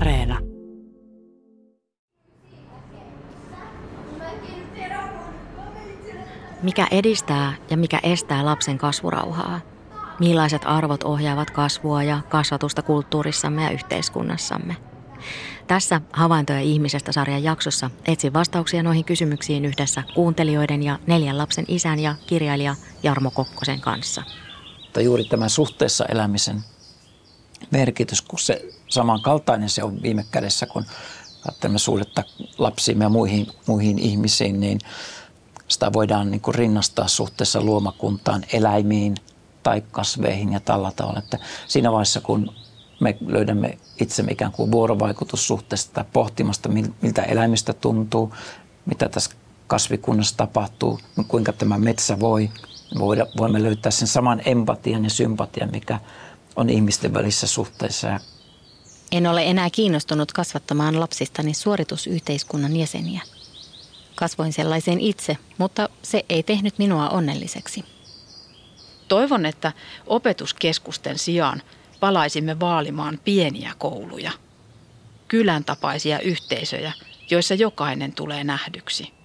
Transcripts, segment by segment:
Areena. Mikä edistää ja mikä estää lapsen kasvurauhaa? Millaiset arvot ohjaavat kasvua ja kasvatusta kulttuurissamme ja yhteiskunnassamme? Tässä Havaintoja ihmisestä -sarjan jaksossa etsin vastauksia noihin kysymyksiin yhdessä kuuntelijoiden ja 4 lapsen isän ja kirjailija Jarmo Kokkosen kanssa. Juuri tämä suhteessa elämisen merkitys, kun se samankaltainen se on viime kädessä, kun ajattelemme suhdetta lapsiimme ja muihin ihmisiin, niin sitä voidaan niin kuin rinnastaa suhteessa luomakuntaan, eläimiin tai kasveihin ja tällä tavalla. Että siinä vaiheessa, kun me löydämme itsemme ikään kuin vuorovaikutussuhteesta tai pohtimasta, miltä eläimistä tuntuu, mitä tässä kasvikunnassa tapahtuu, kuinka tämä metsä voimme löytää sen saman empatian ja sympatian, mikä on ihmisten välissä suhteissa. En ole enää kiinnostunut kasvattamaan lapsistani suoritusyhteiskunnan jäseniä. Kasvoin sellaisen itse, mutta se ei tehnyt minua onnelliseksi. Toivon, että opetuskeskusten sijaan palaisimme vaalimaan pieniä kouluja, kylän tapaisia yhteisöjä, joissa jokainen tulee nähdyksi.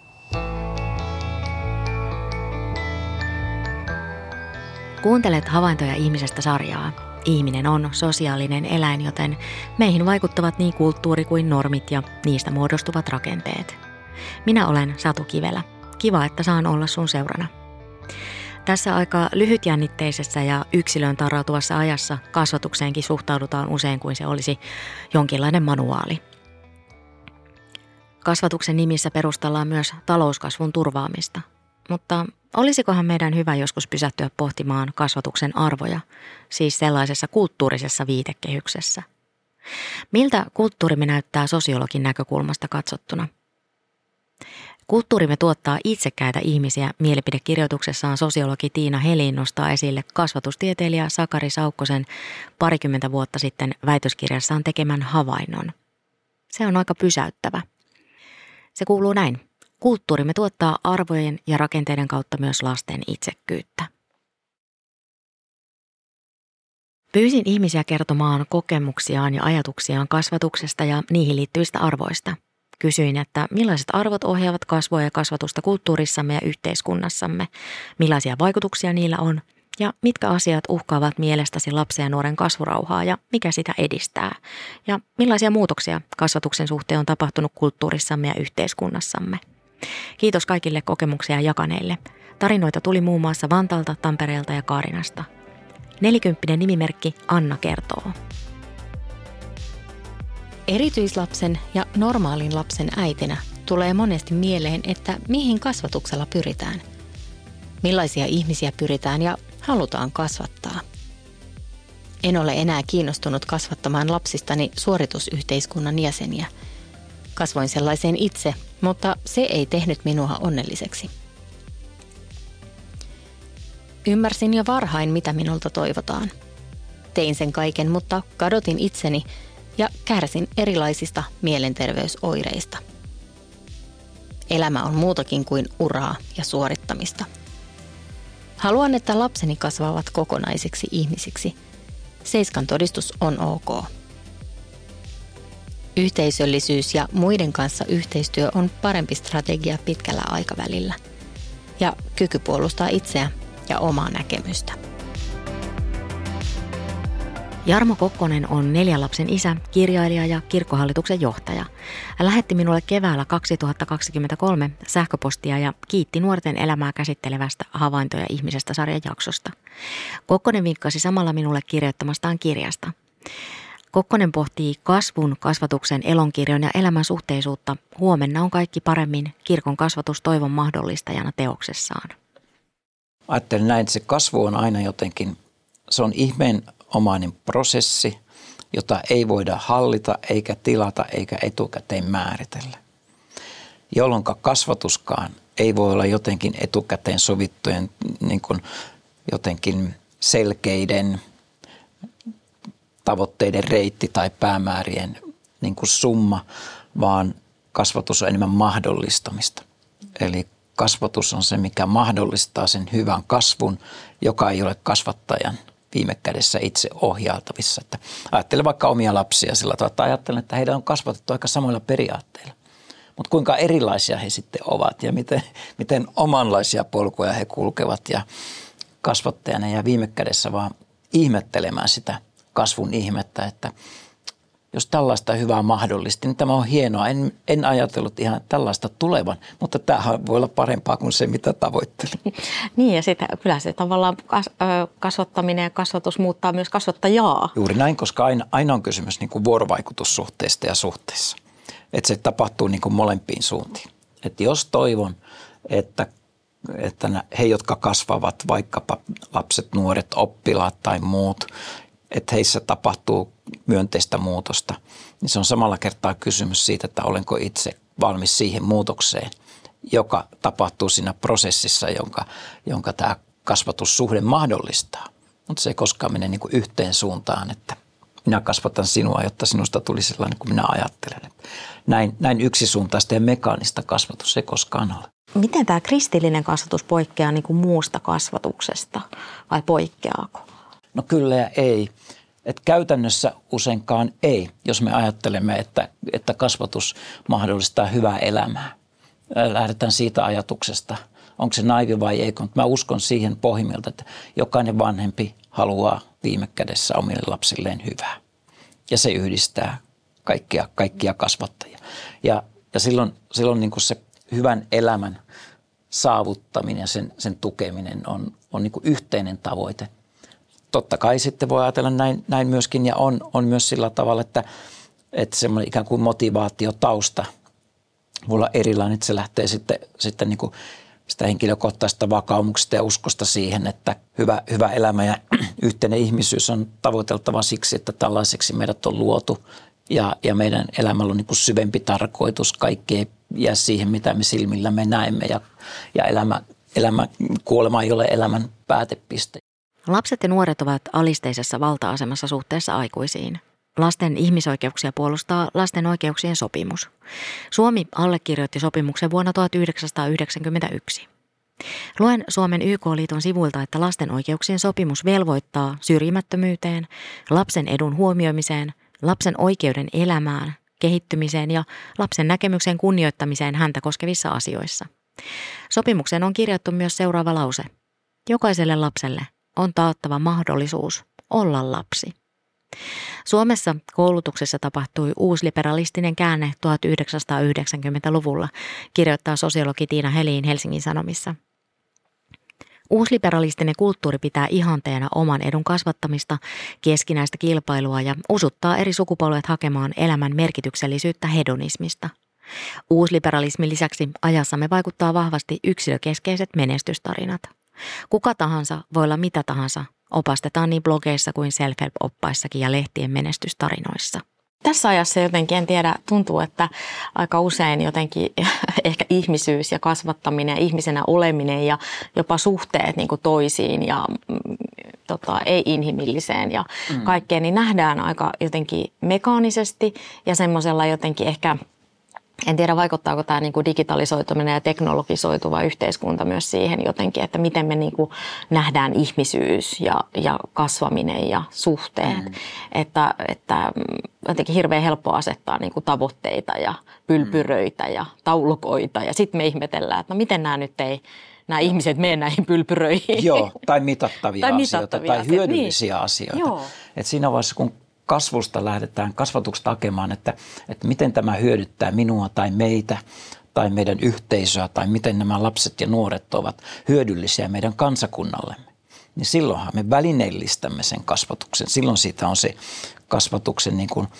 Kuuntelet Havaintoja ihmisestä -sarjaa. Ihminen on sosiaalinen eläin, joten meihin vaikuttavat niin kulttuuri kuin normit ja niistä muodostuvat rakenteet. Minä olen Satu Kivelä. Kiva, että saan olla sun seurana. Tässä aika lyhytjännitteisessä ja yksilöön tarrautuvassa ajassa kasvatukseenkin suhtaudutaan usein kuin se olisi jonkinlainen manuaali. Kasvatuksen nimissä perustellaan myös talouskasvun turvaamista, mutta olisikohan meidän hyvä joskus pysähtyä pohtimaan kasvatuksen arvoja, siis sellaisessa kulttuurisessa viitekehyksessä? Miltä kulttuurimme näyttää sosiologin näkökulmasta katsottuna? Kulttuurimme tuottaa itsekkäitä ihmisiä. Mielipidekirjoituksessaan sosiologi Tiina Helin nostaa esille kasvatustieteilijä Sakari Saukkosen 20 vuotta sitten väitöskirjassaan tekemän havainnon. Se on aika pysäyttävä. Se kuuluu näin. Kulttuurimme tuottaa arvojen ja rakenteiden kautta myös lasten itsekkyyttä. Pyysin ihmisiä kertomaan kokemuksiaan ja ajatuksiaan kasvatuksesta ja niihin liittyvistä arvoista. Kysyin, että millaiset arvot ohjaavat kasvua ja kasvatusta kulttuurissamme ja yhteiskunnassamme, millaisia vaikutuksia niillä on ja mitkä asiat uhkaavat mielestäsi lapsen ja nuoren kasvurauhaa ja mikä sitä edistää ja millaisia muutoksia kasvatuksen suhteen on tapahtunut kulttuurissamme ja yhteiskunnassamme. Kiitos kaikille kokemuksia jakaneille. Tarinoita tuli muun muassa Vantaalta, Tampereelta ja Kaarinasta. 40 nimimerkki Anna kertoo. Erityislapsen ja normaalin lapsen äitinä tulee monesti mieleen, että mihin kasvatuksella pyritään. Millaisia ihmisiä pyritään ja halutaan kasvattaa. En ole enää kiinnostunut kasvattamaan lapsistani suoritusyhteiskunnan jäseniä. Kasvoin sellaisen itse, mutta se ei tehnyt minua onnelliseksi. Ymmärsin jo varhain, mitä minulta toivotaan. Tein sen kaiken, mutta kadotin itseni ja kärsin erilaisista mielenterveysoireista. Elämä on muutakin kuin uraa ja suorittamista. Haluan, että lapseni kasvavat kokonaisiksi ihmisiksi. 7 todistus on ok. Yhteisöllisyys ja muiden kanssa yhteistyö on parempi strategia pitkällä aikavälillä. Ja kyky puolustaa itseä ja omaa näkemystä. Jarmo Kokkonen on 4 lapsen isä, kirjailija ja kirkkohallituksen johtaja. Hän lähetti minulle keväällä 2023 sähköpostia ja kiitti nuorten elämää käsittelevästä Havaintoja ihmisestä -sarjan jaksosta. Kokkonen vinkkasi samalla minulle kirjoittamastaan kirjasta. Kokkonen pohtii kasvun, kasvatuksen, elonkirjon ja elämän suhteisuutta. Huomenna on kaikki paremmin. Kirkon kasvatus toivon mahdollistajana teoksessaan. Ajattelen näin, että se kasvu on aina jotenkin, se on ihmeenomainen prosessi, jota ei voida hallita, eikä tilata, eikä etukäteen määritellä. Jolloin kasvatuskaan ei voi olla jotenkin etukäteen sovittujen niin kuin jotenkin selkeiden tavoitteiden reitti tai päämäärien niin kuin summa, vaan kasvatus on enemmän mahdollistamista. Eli kasvatus on se, mikä mahdollistaa sen hyvän kasvun, joka ei ole kasvattajan viime kädessä itse ohjailtavissa. Että ajattelen vaikka omia lapsia sillä tavalla, että ajattelen, että heidän on kasvatettu aika samoilla periaatteilla. Mutta kuinka erilaisia he sitten ovat ja miten omanlaisia polkuja he kulkevat ja kasvattajana ja viime kädessä vaan ihmettelemään sitä kasvun ihmettä, että jos tällaista hyvää mahdollisesti, niin tämä on hienoa. En ajatellut ihan tällaista tulevan, mutta tämähän voi olla parempaa kuin se, mitä tavoittelin. Niin ja sitten kyllä se tavallaan kasvattaminen ja kasvatus muuttaa myös kasvattajaa. Juuri näin, koska aina on kysymys niin kuin vuorovaikutussuhteista ja suhteissa. Että se tapahtuu niin kuin molempiin suuntiin. Että jos toivon, että he, jotka kasvavat, vaikkapa lapset, nuoret, oppilaat tai muut, että heissä tapahtuu myönteistä muutosta, niin se on samalla kertaa kysymys siitä, että olenko itse valmis siihen muutokseen, joka tapahtuu siinä prosessissa, jonka tämä kasvatussuhde mahdollistaa. Mutta se ei koskaan mene niin kuin yhteen suuntaan, että minä kasvatan sinua, jotta sinusta tulisi sellainen kuin minä ajattelen. Näin yksisuuntaista ja mekaanista kasvatus ei koskaan ole. Miten tämä kristillinen kasvatus poikkeaa niin kuin muusta kasvatuksesta vai poikkeaako? No kyllä ja ei. Että käytännössä useinkaan ei, jos me ajattelemme, että kasvatus mahdollistaa hyvää elämää. Lähdetään siitä ajatuksesta, onko se naivi vai ei, mutta mä uskon siihen pohjimmilta, että jokainen vanhempi haluaa viime kädessä omille lapsilleen hyvää. Ja se yhdistää kaikkia kasvattajia. Ja silloin niin kuin se hyvän elämän saavuttaminen ja sen tukeminen on niin kuin yhteinen tavoite. Totta kai sitten voi ajatella näin myöskin ja on myös sillä tavalla, että semmoinen ikään kuin motivaatiotausta voi olla erilainen, että se lähtee sitten niin kuin sitä henkilökohtaisesta vakaumuksesta ja uskosta siihen, että hyvä elämä ja yhteinen ihmisyys on tavoiteltava siksi, että tällaiseksi meidät on luotu ja meidän elämällä on niin kuin syvempi tarkoitus. Kaikki ei jää siihen, mitä me silmillämme näemme ja kuolema ei ole elämän päätepiste. Lapset ja nuoret ovat alisteisessa valta-asemassa suhteessa aikuisiin. Lasten ihmisoikeuksia puolustaa lasten oikeuksien sopimus. Suomi allekirjoitti sopimuksen vuonna 1991. Luen Suomen YK-liiton sivuilta, että lasten oikeuksien sopimus velvoittaa syrjimättömyyteen, lapsen edun huomioimiseen, lapsen oikeuden elämään, kehittymiseen ja lapsen näkemyksen kunnioittamiseen häntä koskevissa asioissa. Sopimukseen on kirjattu myös seuraava lause. Jokaiselle lapselle on taattava mahdollisuus olla lapsi. Suomessa koulutuksessa tapahtui uusliberalistinen käänne 1990-luvulla, kirjoittaa sosiologi Tiina Helin Helsingin Sanomissa. Uusliberalistinen kulttuuri pitää ihanteena oman edun kasvattamista, keskinäistä kilpailua ja usuttaa eri sukupolvet hakemaan elämän merkityksellisyyttä hedonismista. Uusliberalismin lisäksi ajassamme vaikuttaa vahvasti yksilökeskeiset menestystarinat. Kuka tahansa voi olla mitä tahansa, opastetaan niin blogeissa kuin self-help-oppaissakin ja lehtien menestystarinoissa. Tässä ajassa jotenkin, en tiedä, tuntuu, että aika usein jotenkin ehkä ihmisyys ja kasvattaminen, ihmisenä oleminen ja jopa suhteet niin kuin toisiin ja ei-inhimilliseen ja kaikkeen, niin nähdään aika jotenkin mekaanisesti ja semmoisella jotenkin ehkä, en tiedä vaikuttaako tämä niin kuin digitalisoituminen ja teknologisoituva yhteiskunta myös siihen jotenkin, että miten me niin kuin nähdään ihmisyys ja kasvaminen ja suhteet. Että jotenkin hirveän helppo asettaa niin kuin tavoitteita ja pylpyröitä ja taulukoita ja sitten me ihmetellään, että no miten nämä ihmiset mene näihin pylpyröihin. Joo, tai mitattavia asioita tai hyödyllisiä asioita. Joo. Et siinä vaiheessa, kun kasvusta lähdetään kasvatuksesta hakemaan, että miten tämä hyödyttää minua tai meitä tai meidän yhteisöä tai miten nämä lapset ja nuoret ovat hyödyllisiä meidän kansakunnallemme, niin silloinhan me välineellistämme sen kasvatuksen. Silloin siitä on se kasvatuksen niin kuin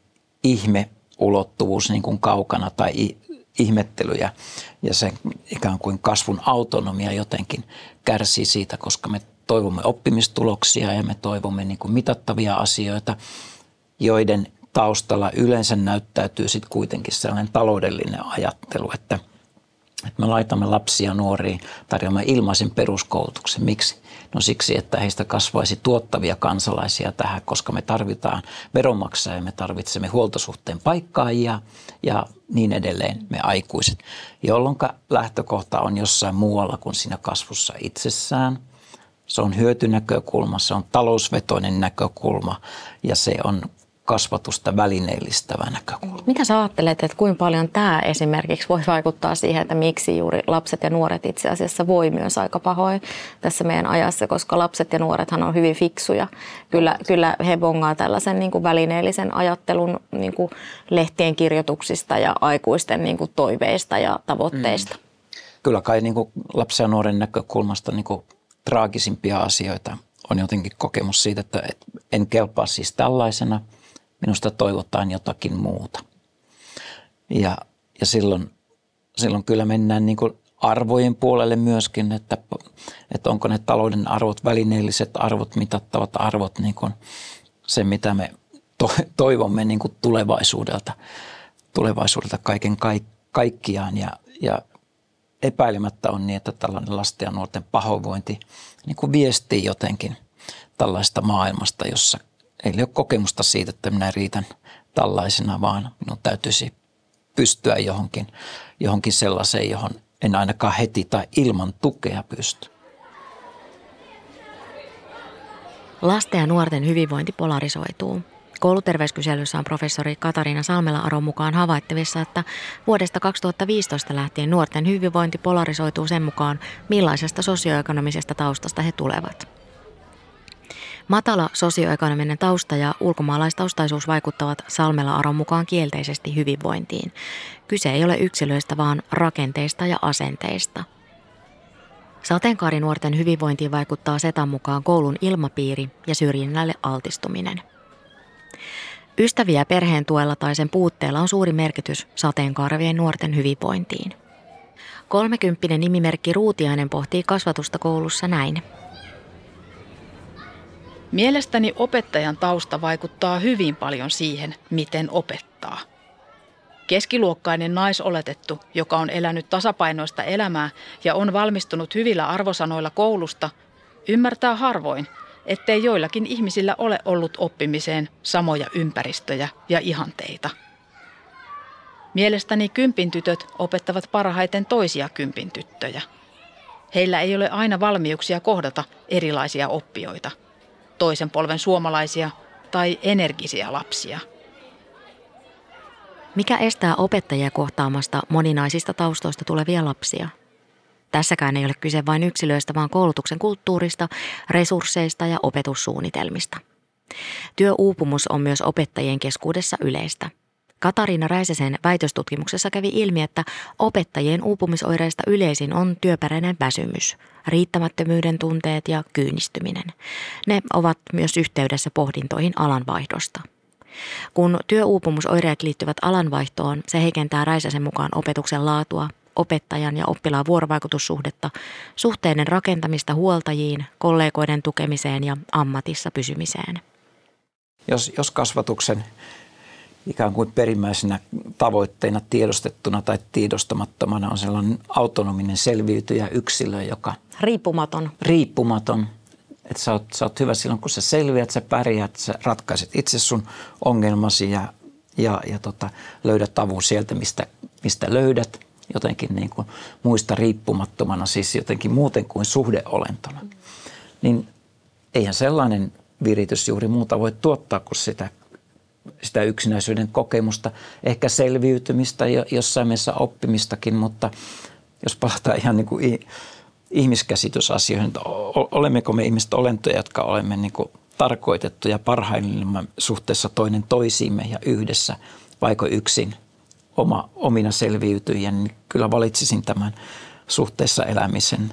ihmeulottuvuus niin kuin kaukana tai ihmettely ja se ikään kuin kasvun autonomia jotenkin kärsii siitä, koska me toivomme oppimistuloksia ja me toivomme niin kuin mitattavia asioita, joiden taustalla yleensä näyttäytyy sitten kuitenkin sellainen taloudellinen ajattelu, että me laitamme lapsia nuoriin tarjoamaan ilmaisen peruskoulutuksen. Miksi? No siksi, että heistä kasvaisi tuottavia kansalaisia tähän, koska me tarvitaan veronmaksajia, me tarvitsemme huoltosuhteen paikkaajia ja niin edelleen me aikuiset, jolloin lähtökohta on jossain muualla kuin siinä kasvussa itsessään. Se on hyötynäkökulma, se on talousvetoinen näkökulma ja se on kasvatusta välineellistävä näkökulma. Mitä sä ajattelet, että kuinka paljon tämä esimerkiksi voi vaikuttaa siihen, että miksi juuri lapset ja nuoret itse asiassa voi myös aika pahoin tässä meidän ajassa, koska lapset ja nuorethan on hyvin fiksuja. Kyllä he bongaa tällaisen niin kuin välineellisen ajattelun niin kuin lehtien kirjoituksista ja aikuisten niin kuin toiveista ja tavoitteista. Kyllä kai niin kuin lapsen ja nuoren näkökulmasta niin kuin traagisimpia asioita on jotenkin kokemus siitä, että en kelpaa siis tällaisena. Minusta toivotaan jotakin muuta. Ja silloin kyllä mennään niin kuin arvojen puolelle myöskin, että onko ne talouden arvot, välineelliset arvot, mitattavat arvot, niin kuin se mitä me toivomme niin kuin tulevaisuudelta kaiken kaikkiaan. Ja epäilemättä on niin, että tällainen lasten ja nuorten pahoinvointi niin kuin viestii jotenkin tällaista maailmasta, jossa ei ole kokemusta siitä, että minä riitän tällaisena, vaan minun täytyisi pystyä johonkin sellaiseen, johon en ainakaan heti tai ilman tukea pysty. Lasten ja nuorten hyvinvointi polarisoituu. Kouluterveyskyselyssä on professori Katariina Salmela-Aron mukaan havaittavissa, että vuodesta 2015 lähtien nuorten hyvinvointi polarisoituu sen mukaan, millaisesta sosioekonomisesta taustasta he tulevat. Matala sosioekonominen tausta ja ulkomaalaistaustaisuus vaikuttavat Salmela-Aron mukaan kielteisesti hyvinvointiin. Kyse ei ole yksilöistä, vaan rakenteista ja asenteista. Sateenkaarinuorten hyvinvointiin vaikuttaa Setan mukaan koulun ilmapiiri ja syrjinnälle altistuminen. Ystäviä perheen tuella tai sen puutteella on suuri merkitys sateenkaarevien nuorten hyvinvointiin. 30 nimimerkki Ruutiainen pohtii kasvatusta koulussa näin. Mielestäni opettajan tausta vaikuttaa hyvin paljon siihen, miten opettaa. Keskiluokkainen naisoletettu, joka on elänyt tasapainoista elämää ja on valmistunut hyvillä arvosanoilla koulusta, ymmärtää harvoin, ettei joillakin ihmisillä ole ollut oppimiseen samoja ympäristöjä ja ihanteita. Mielestäni kympintytöt opettavat parhaiten toisia kympintyttöjä. Heillä ei ole aina valmiuksia kohdata erilaisia oppijoita, toisen polven suomalaisia tai energisiä lapsia. Mikä estää opettajia kohtaamasta moninaisista taustoista tulevia lapsia? Tässäkään ei ole kyse vain yksilöistä, vaan koulutuksen kulttuurista, resursseista ja opetussuunnitelmista. Työuupumus on myös opettajien keskuudessa yleistä. Katariina Räisäsen väitöstutkimuksessa kävi ilmi, että opettajien uupumisoireista yleisin on työperäinen väsymys, riittämättömyyden tunteet ja kyynistyminen. Ne ovat myös yhteydessä pohdintoihin alanvaihdosta. Kun työuupumusoireet liittyvät alanvaihtoon, se heikentää Räisäsen mukaan opetuksen laatua, opettajan ja oppilaan vuorovaikutussuhdetta, suhteiden rakentamista huoltajiin, kollegoiden tukemiseen ja ammatissa pysymiseen. Jos kasvatuksen ikään kuin perimmäisenä tavoitteena tiedostettuna tai tiedostamattomana on sellainen autonominen selviytyjä yksilö, joka riippumaton. Että sä oot hyvä silloin, kun sä selviät, sä pärjäät, sä ratkaiset itse sun ongelmasi ja löydät avun sieltä, mistä löydät. Jotenkin niin kuin muista riippumattomana, siis jotenkin muuten kuin suhdeolentona. Niin eihän sellainen viritys juuri muuta voi tuottaa kuin sitä yksinäisyyden kokemusta, ehkä selviytymistä ja jossain mielessä oppimistakin, mutta jos palataan ihan niin kuin ihmiskäsitysasioihin, että olemmeko me ihmiset olentoja, jotka olemme niin kuin tarkoitettuja parhaimmillaan suhteessa toinen toisiimme ja yhdessä, vaiko yksin omina selviytyjien, niin kyllä valitsisin tämän suhteessa elämisen,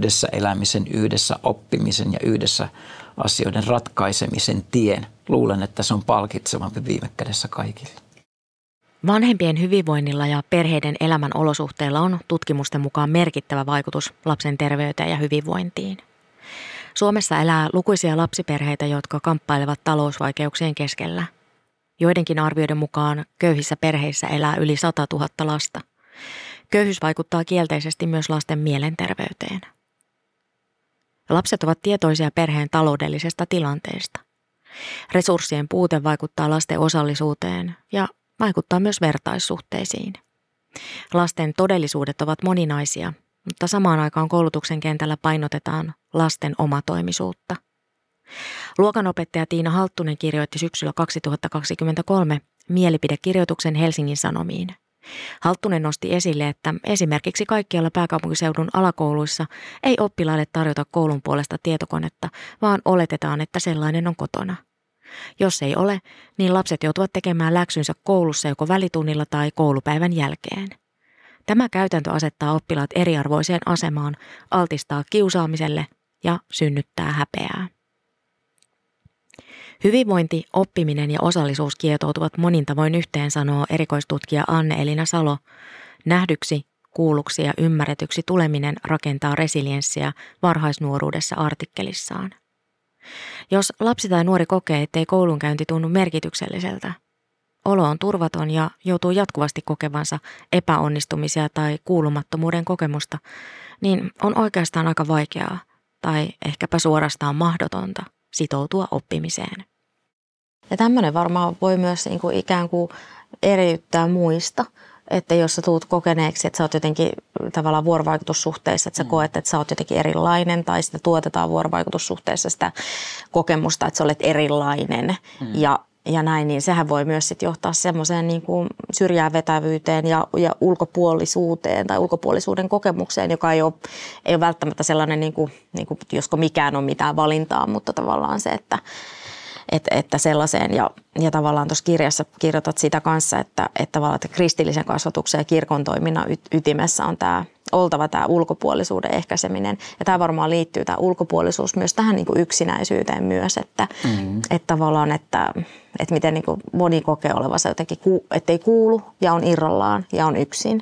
yhdessä oppimisen ja yhdessä asioiden ratkaisemisen tien. Luulen, että se on palkitsevampi viime kädessä kaikille. Vanhempien hyvinvoinnilla ja perheiden elämän olosuhteilla on tutkimusten mukaan merkittävä vaikutus lapsen terveyteen ja hyvinvointiin. Suomessa elää lukuisia lapsiperheitä, jotka kamppailevat talousvaikeuksien keskellä. Joidenkin arvioiden mukaan köyhissä perheissä elää yli 100 000 lasta. Köyhyys vaikuttaa kielteisesti myös lasten mielenterveyteen. Lapset ovat tietoisia perheen taloudellisesta tilanteesta. Resurssien puute vaikuttaa lasten osallisuuteen ja vaikuttaa myös vertaissuhteisiin. Lasten todellisuudet ovat moninaisia, mutta samaan aikaan koulutuksen kentällä painotetaan lasten omatoimisuutta. Luokanopettaja Tiina Halttunen kirjoitti syksyllä 2023 mielipidekirjoituksen Helsingin Sanomiin. Halttunen nosti esille, että esimerkiksi kaikkialla pääkaupunkiseudun alakouluissa ei oppilaille tarjota koulun puolesta tietokonetta, vaan oletetaan, että sellainen on kotona. Jos ei ole, niin lapset joutuvat tekemään läksynsä koulussa joko välitunnilla tai koulupäivän jälkeen. Tämä käytäntö asettaa oppilaat eriarvoiseen asemaan, altistaa kiusaamiselle ja synnyttää häpeää. Hyvinvointi, oppiminen ja osallisuus kietoutuvat monin tavoin yhteen, sanoo erikoistutkija Anne-Elina Salo. Nähdyksi, kuulluksi ja ymmärretyksi tuleminen rakentaa resilienssiä varhaisnuoruudessa artikkelissaan. Jos lapsi tai nuori kokee, ettei koulunkäynti tunnu merkitykselliseltä, olo on turvaton ja joutuu jatkuvasti kokevansa epäonnistumisia tai kuulumattomuuden kokemusta, niin on oikeastaan aika vaikeaa tai ehkäpä suorastaan mahdotonta sitoutua oppimiseen. Ja tämmöinen varmaan voi myös ikään kuin eriyttää muista, että jos sä tuut kokeneeksi, että sä oot jotenkin tavallaan vuorovaikutussuhteessa, että sä koet, että sä oot jotenkin erilainen tai sitä tuotetaan vuorovaikutussuhteessa sitä kokemusta, että sä olet erilainen ja näin, niin sehän voi myös sit johtaa semmoiseen niin kuin syrjään vetävyyteen ja ulkopuolisuuteen tai ulkopuolisuuden kokemukseen, joka ei ole välttämättä sellainen, niin kuin, josko mikään on mitään valintaa, mutta tavallaan se, että sellaiseen ja tavallaan tuossa kirjassa kirjoitat sitä kanssa, että tavallaan että kristillisen kasvatuksen ja kirkon toiminnan ytimessä on oltava tämä ulkopuolisuuden ehkäiseminen. Ja tämä varmaan liittyy tämä ulkopuolisuus myös tähän niin kuin yksinäisyyteen myös, että tavallaan, että miten niin kuin moni kokee olevansa jotenkin, ettei kuulu ja on irrallaan ja on yksin.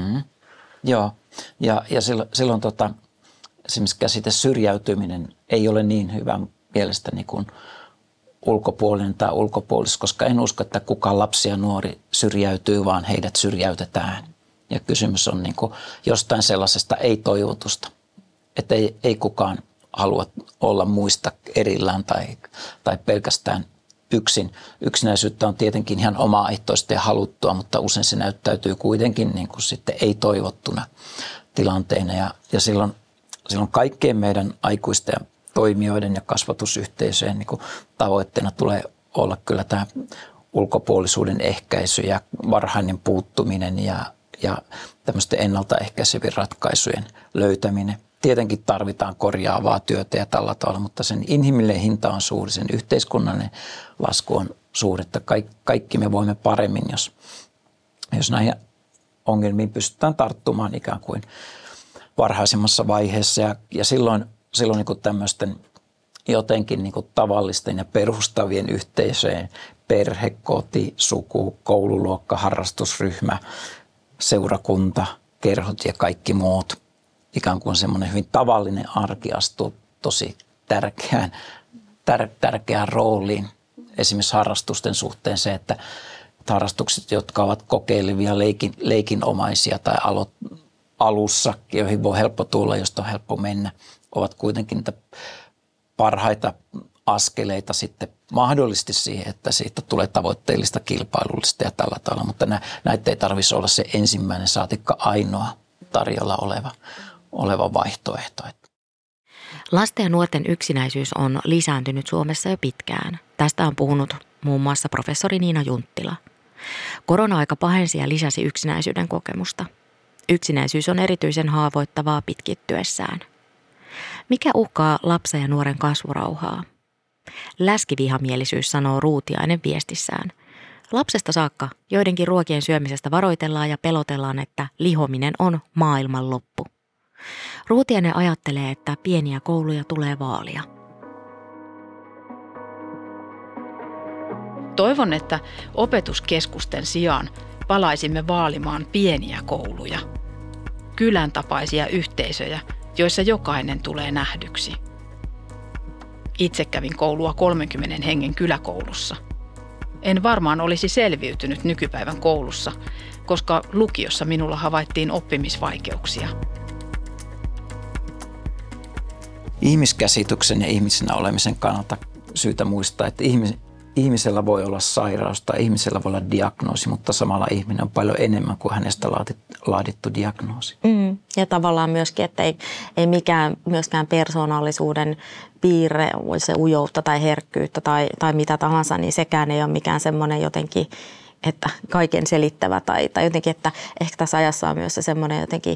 Joo, ja silloin esimerkiksi käsite syrjäytyminen ei ole niin hyvä mielestäni kuin ulkopuolinen tai ulkopuolis, koska en usko, että kukaan lapsi ja nuori syrjäytyy, vaan heidät syrjäytetään. Ja kysymys on niin kuin jostain sellaisesta ei-toivotusta, että ei kukaan halua olla muista erillään tai pelkästään yksin. Yksinäisyyttä on tietenkin ihan omaehtoista ja haluttua, mutta usein se näyttäytyy kuitenkin niin kuin sitten ei-toivottuna tilanteena. Ja silloin kaikkien meidän aikuisten ja toimijoiden ja kasvatusyhteisöjen niin kuin tavoitteena tulee olla kyllä tämä ulkopuolisuuden ehkäisy ja varhainen puuttuminen ja tämmöisten ennaltaehkäisevien ratkaisujen löytäminen. Tietenkin tarvitaan korjaavaa työtä ja tällä tavalla, mutta sen inhimillinen hinta on suuri, sen yhteiskunnallinen lasku on suuri, että kaikki me voimme paremmin, jos näihin ongelmiin pystytään tarttumaan ikään kuin varhaisemmassa vaiheessa ja silloin niin kuin tämmöisten jotenkin niin kuin tavallisten ja perustavien yhteisöjen, perhe, koti, suku, koululuokka, harrastusryhmä, seurakunta, kerhot ja kaikki muut. Ikään kuin semmoinen hyvin tavallinen arki astuu tosi tärkeään rooliin. Esimerkiksi harrastusten suhteen se, että harrastukset, jotka ovat kokeilevia, leikinomaisia tai alussa, joihin voi helppo tulla, josta on helppo mennä, ovat kuitenkin niitä parhaita askeleita sitten mahdollisesti siihen, että siitä tulee tavoitteellista, kilpailullista ja tällä tavalla, mutta näitä ei tarvitsisi olla se ensimmäinen saatikka ainoa tarjolla oleva vaihtoehto. Lasten ja nuorten yksinäisyys on lisääntynyt Suomessa jo pitkään. Tästä on puhunut muun muassa professori Niina Junttila. Korona-aika pahensi ja lisäsi yksinäisyyden kokemusta. Yksinäisyys on erityisen haavoittavaa pitkittyessään. Mikä uhkaa lapsen ja nuoren kasvurauhaa? Läskivihamielisyys, sanoo Ruutiainen viestissään. Lapsesta saakka joidenkin ruokien syömisestä varoitellaan ja pelotellaan, että lihominen on maailman loppu. Ruutiainen ajattelee, että pieniä kouluja tulee vaalia. Toivon, että opetuskeskusten sijaan palaisimme vaalimaan pieniä kouluja. Kylän tapaisia yhteisöjä, joissa jokainen tulee nähdyksi. Itse kävin koulua 30 hengen kyläkoulussa. En varmaan olisi selviytynyt nykypäivän koulussa, koska lukiossa minulla havaittiin oppimisvaikeuksia. Ihmiskäsityksen ja ihmisenä olemisen kannalta syytä muistaa, että ihmisellä voi olla sairaus tai ihmisellä voi olla diagnoosi, mutta samalla ihminen on paljon enemmän kuin hänestä laadittu diagnoosi. Ja tavallaan myöskin, että ei mikään myöskään persoonallisuuden piirre, se ujoutta tai herkkyyttä tai mitä tahansa, niin sekään ei ole mikään semmoinen jotenkin, että kaiken selittävä tai jotenkin, että ehkä tässä ajassa on myös se semmoinen jotenkin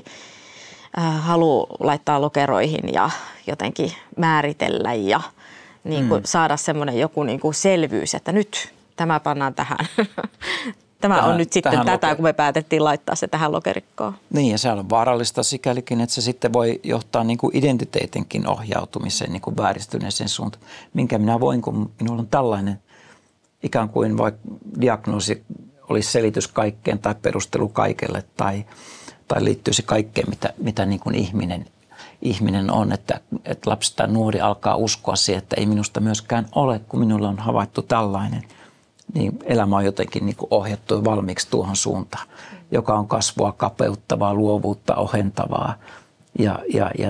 halu laittaa lokeroihin ja jotenkin määritellä ja niin kuin saada semmoinen joku niin kuin selvyys, että nyt tämä pannaan tähän. Tämä on nyt sitten tätä, kun me päätettiin laittaa se tähän lokerikkoon. Niin, ja se on vaarallista sikälikin, että se sitten voi johtaa niin kuin identiteetinkin ohjautumiseen niin kuin vääristyneeseen suuntaan. Minkä minä voin, kun minulla on tällainen ikään kuin vaikka diagnoosi olisi selitys kaikkeen tai perustelu kaikelle tai liittyisi kaikkeen, mitä niin kuin ihminen on. Että lapsi tai nuori alkaa uskoa siihen, että ei minusta myöskään ole, kun minulla on havaittu tällainen. Niin elämä on jotenkin niin kuin ohjattu valmiiksi tuohon suuntaan, joka on kasvua kapeuttavaa, luovuutta ohentavaa ja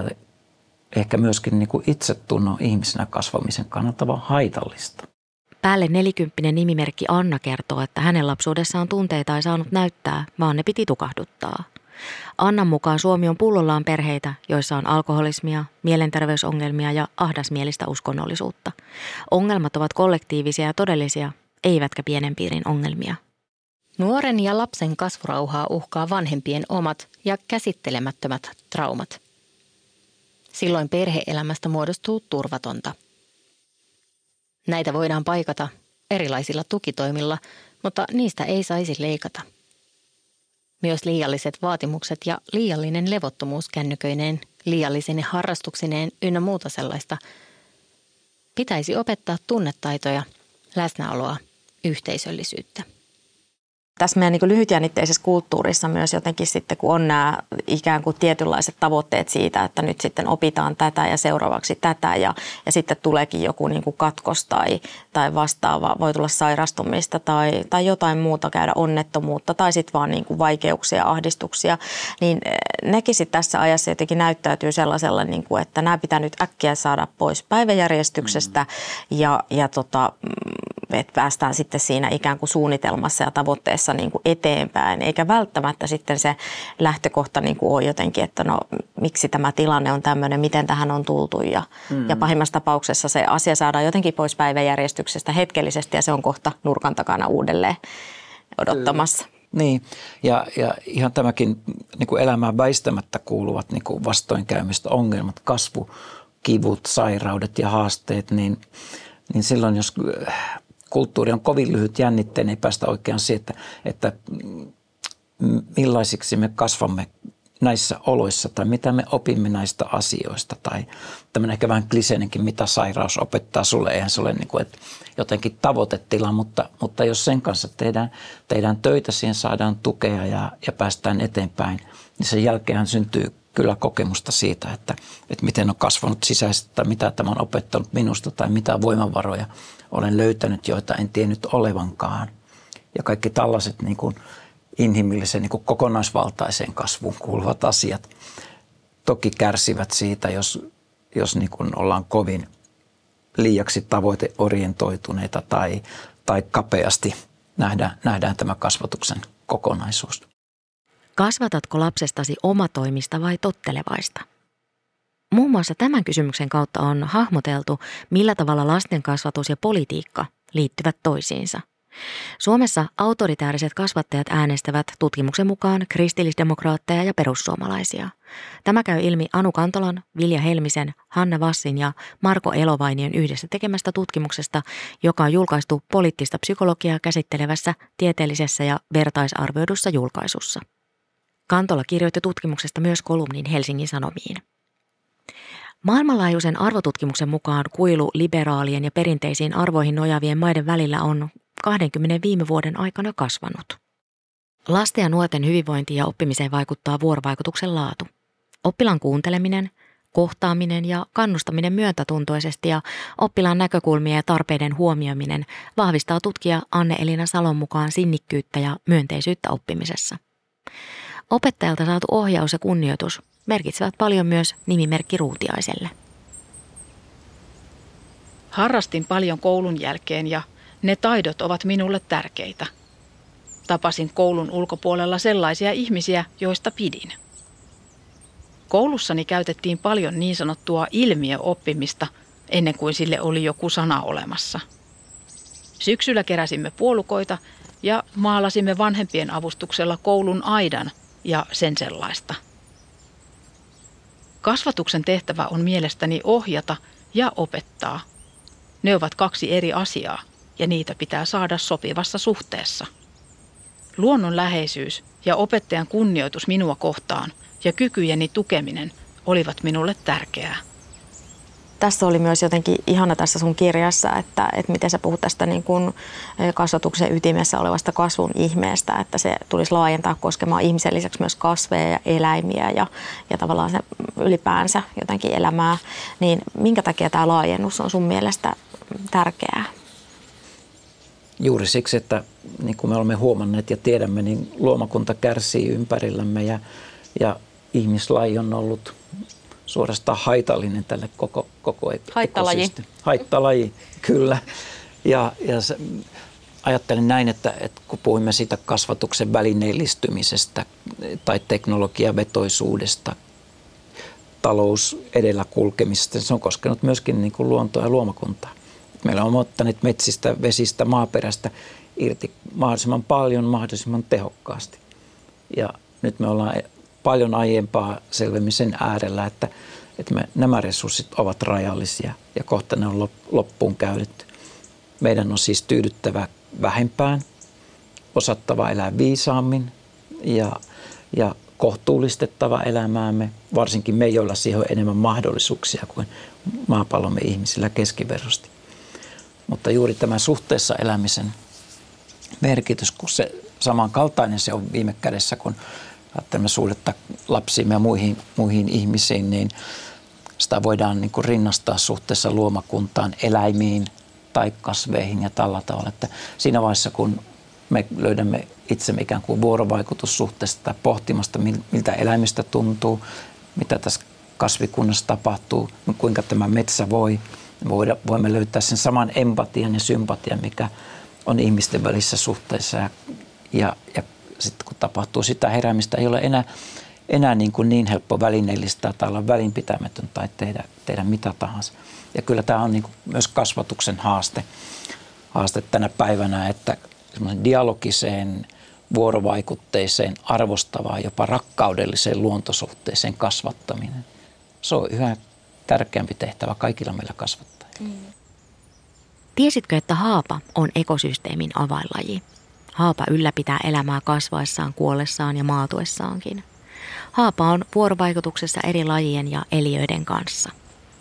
ehkä myöskin niin kuin itsetunnon ihmisenä kasvamisen kannalta vaan haitallista. Päälle 40 nimimerkki Anna kertoo, että hänen lapsuudessaan tunteita ei saanut näyttää, vaan ne piti tukahduttaa. Annan mukaan Suomi on pullollaan perheitä, joissa on alkoholismia, mielenterveysongelmia ja ahdasmielistä uskonnollisuutta. Ongelmat ovat kollektiivisia ja todellisia, eivätkä pienen piirin ongelmia. Nuoren ja lapsen kasvurauhaa uhkaa vanhempien omat ja käsittelemättömät traumat. Silloin perhe-elämästä muodostuu turvatonta. Näitä voidaan paikata erilaisilla tukitoimilla, mutta niistä ei saisi leikata. Myös liialliset vaatimukset ja liiallinen levottomuus kännyköineen, liiallisine harrastuksineen ynnä muuta sellaista pitäisi opettaa tunnetaitoja, läsnäoloa, yhteisöllisyyttä. Tässä meidän niin lyhytjännitteisessä kulttuurissa myös jotenkin sitten, kun on nämä ikään kuin tietynlaiset tavoitteet siitä, että nyt sitten opitaan tätä ja seuraavaksi tätä ja sitten tuleekin joku niin kuin katkos tai vastaava, voi tulla sairastumista tai jotain muuta, käydä onnettomuutta tai sitten vaan niin kuin vaikeuksia, ahdistuksia, niin nekin sitten tässä ajassa jotenkin näyttäytyy sellaisella, niin kuin, että nämä pitää nyt äkkiä saada pois päiväjärjestyksestä ja että päästään sitten siinä ikään kuin suunnitelmassa ja tavoitteessa niin kuin eteenpäin, eikä välttämättä sitten se lähtökohta niin kuin ole jotenkin, että no miksi tämä tilanne on tämmöinen, miten tähän on tultu ja pahimmassa tapauksessa se asia saadaan jotenkin pois päiväjärjestyksestä hetkellisesti ja se on kohta nurkan takana uudelleen odottamassa. Niin, ja ihan tämäkin niin kuin elämään väistämättä kuuluvat niin kuin vastoinkäymistä, ongelmat, kasvu, kivut, sairaudet ja haasteet, niin silloin jos kulttuuri on kovin lyhyt jännitteen, ei päästä oikein siihen, että millaisiksi me kasvamme näissä oloissa tai mitä me opimme näistä asioista. Tai tämmöinen ehkä vähän kliseinenkin, mitä sairaus opettaa sulle. Eihän se ole niin kuin, että jotenkin tavoitetila, mutta jos sen kanssa tehdään töitä, siihen saadaan tukea ja päästään eteenpäin, niin sen jälkeen syntyy kyllä kokemusta siitä, että miten on kasvanut sisäisesti tai mitä tämä on opettanut minusta tai mitä voimavaroja olen löytänyt, joita en tiennyt olevankaan. Ja kaikki tällaiset niin kuin inhimillisen niin kuin kokonaisvaltaiseen kasvuun kuuluvat asiat toki kärsivät siitä, jos niin kuin ollaan kovin liiaksi tavoiteorientoituneita tai kapeasti nähdään tämä kasvatuksen kokonaisuus. Kasvatatko lapsestasi omatoimista vai tottelevaista? Muun muassa tämän kysymyksen kautta on hahmoteltu, millä tavalla lasten kasvatus ja politiikka liittyvät toisiinsa. Suomessa autoritääriset kasvattajat äänestävät tutkimuksen mukaan kristillisdemokraatteja ja perussuomalaisia. Tämä käy ilmi Anu Kantolan, Vilja Helmisen, Hanna Vassin ja Marko Elovainion yhdessä tekemästä tutkimuksesta, joka on julkaistu poliittista psykologiaa käsittelevässä tieteellisessä ja vertaisarvioidussa julkaisussa. Kantola kirjoitti tutkimuksesta myös kolumnin Helsingin Sanomiin. Maailmanlaajuisen arvotutkimuksen mukaan kuilu liberaalien ja perinteisiin arvoihin nojaavien maiden välillä on 20 viime vuoden aikana kasvanut. Lasten ja nuorten hyvinvointiin ja oppimiseen vaikuttaa vuorovaikutuksen laatu. Oppilaan kuunteleminen, kohtaaminen ja kannustaminen myötätuntoisesti ja oppilaan näkökulmien ja tarpeiden huomioiminen vahvistaa tutkija Anne-Elina Salon mukaan sinnikkyyttä ja myönteisyyttä oppimisessa. Opettajalta saatu ohjaus ja kunnioitus merkitsevät paljon myös nimimerkki Ruutiaiselle. Harrastin paljon koulun jälkeen ja ne taidot ovat minulle tärkeitä. Tapasin koulun ulkopuolella sellaisia ihmisiä, joista pidin. Koulussani käytettiin paljon niin sanottua ilmiöoppimista ennen kuin sille oli joku sana olemassa. Syksyllä keräsimme puolukoita ja maalasimme vanhempien avustuksella koulun aidan ja sen sellaista. Kasvatuksen tehtävä on mielestäni ohjata ja opettaa. Ne ovat kaksi eri asiaa ja niitä pitää saada sopivassa suhteessa. Luonnonläheisyys ja opettajan kunnioitus minua kohtaan ja kykyjeni tukeminen olivat minulle tärkeää. Tässä oli myös jotenkin ihana tässä sun kirjassa, että miten sä puhut tästä niin kuin kasvatuksen ytimessä olevasta kasvun ihmeestä, että se tulisi laajentaa koskemaan ihmisen lisäksi myös kasveja ja eläimiä ja tavallaan se ylipäänsä jotenkin elämää. Niin minkä takia tämä laajennus on sun mielestä tärkeää? Juuri siksi, että niin kuin me olemme huomanneet ja tiedämme, niin luomakunta kärsii ympärillämme ja ihmislaji on ollut suorastaan haitallinen tälle koko ekosysteemille. Haittalaji, kyllä. Ja ajattelen näin, että kun puhuimme siitä kasvatuksen välineellistymisestä tai teknologiavetoisuudesta, talous edellä kulkemisesta, se on koskenut myöskin niin kuin luontoa ja luomakuntaa. Meillä on ottaneet metsistä, vesistä, maaperästä irti mahdollisimman paljon, mahdollisimman tehokkaasti. Ja nyt me ollaan paljon aiempaa selvemmin sen äärellä, että nämä resurssit ovat rajallisia ja kohta ne on loppuun käytetty. Meidän on siis tyydyttävä vähempään, osattava elää viisaammin ja kohtuullistettava elämäämme, varsinkin me, joilla siihen on enemmän mahdollisuuksia kuin maapallomme ihmisillä keskiverrosti. Mutta juuri tämä suhteessa elämisen merkitys, kun se samankaltainen se on viime kädessä, kun ajattelemme suhdetta lapsiin ja muihin ihmisiin, niin sitä voidaan niin kuin rinnastaa suhteessa luomakuntaan, eläimiin tai kasveihin ja tällä tavalla. Että siinä vaiheessa, kun me löydämme itsemme ikään kuin vuorovaikutussuhteesta tai pohtimasta, miltä eläimistä tuntuu, mitä tässä kasvikunnassa tapahtuu, kuinka tämä metsä voi, voimme löytää sen saman empatian ja sympatian, mikä on ihmisten välissä suhteessa ja sitten kun tapahtuu sitä heräämistä, ei ole enää niin helppo välineellistää tai olla välinpitämätön tai tehdä mitä tahansa. Ja kyllä tämä on niin kuin myös kasvatuksen haaste tänä päivänä, että semmoisen dialogiseen, vuorovaikutteiseen, arvostavaan, jopa rakkaudelliseen luontosuhteeseen kasvattaminen. Se on yhä tärkeämpi tehtävä kaikilla meillä kasvattajilla. Tiesitkö, että haapa on ekosysteemin avainlaji? Haapa ylläpitää elämää kasvaessaan, kuollessaan ja maatuessaankin. Haapa on vuorovaikutuksessa eri lajien ja eliöiden kanssa.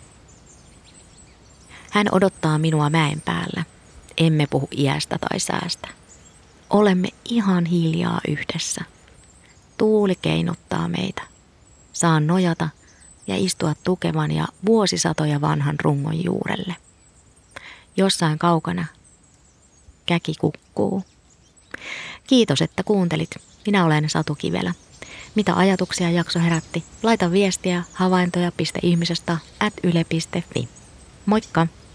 Hän odottaa minua mäen päällä. Emme puhu iästä tai säästä. Olemme ihan hiljaa yhdessä. Tuuli keinuttaa meitä. Saan nojata ja istua tukevan ja vuosisatoja vanhan rungon juurelle. Jossain kaukana käki kukkuu. Kiitos, että kuuntelit. Minä olen Satu Kivelä. Mitä ajatuksia jakso herätti? Laita viestiä havaintoja.ihmisestä@yle.fi. Moikka!